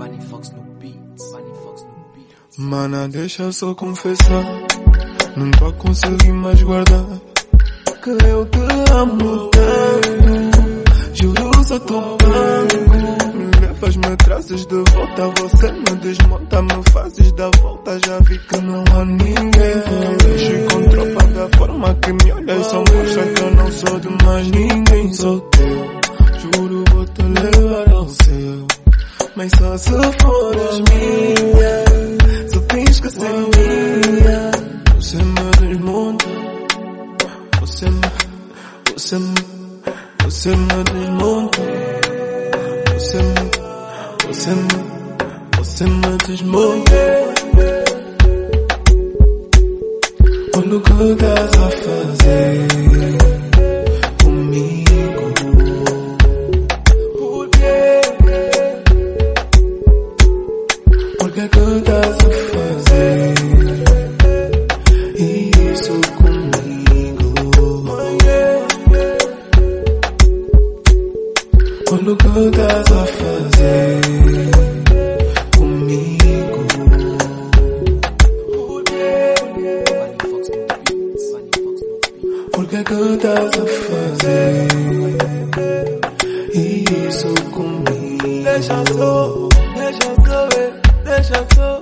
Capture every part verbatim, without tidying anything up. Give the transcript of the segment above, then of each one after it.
Mana, deixa só confessar, não tô a conseguir mais guardar que eu te amo tanto. Juro, só tô branco. Me levas, me trazes de volta. Você me desmonta, me fazes dar volta. Já vi que não há ninguém que mexe com tropa. Da forma que me olhas só mostra que eu não sou de mais ninguém. Sou teu, juro, vou te levar ao céu, mas só se fores minha. Se tens que ser minha, você me desmonta. Você me, você me, você me desmonta. Você me, você me, você me desmonta. Olha o que estás a fazer comigo. Por quê? Por que que estás a fazer isso comigo? Olha o que estás a fazer comigo. Por que que estás a fazer isso comigo? Deixa só, deixa só, deixa só,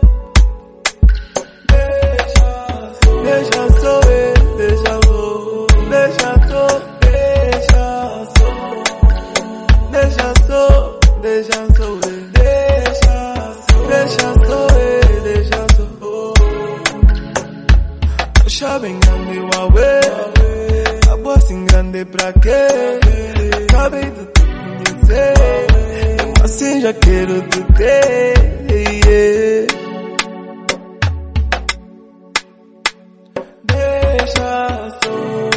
deixa só, deixa só, deixa só, deixa só, deixa só, deixa só, deixa só. Puxa bem grande, uauê. Acabou assim grande pra quê? Acabei de te conhecer, assim já quero te ter. Yeah. Deixa só,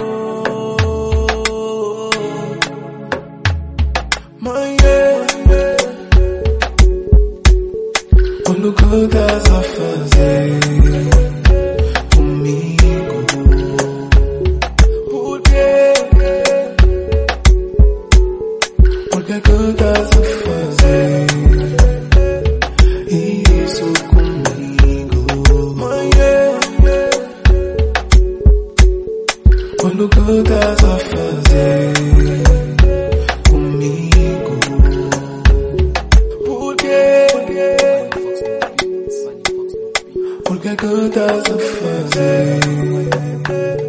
mãe, yeah. Olha o que estás a fazer comigo. Por quê? Por que que estás a fazer isso comigo? Mãe, yeah. Olha o que estás a fazer comigo. Por quê? Por que que estás a fazer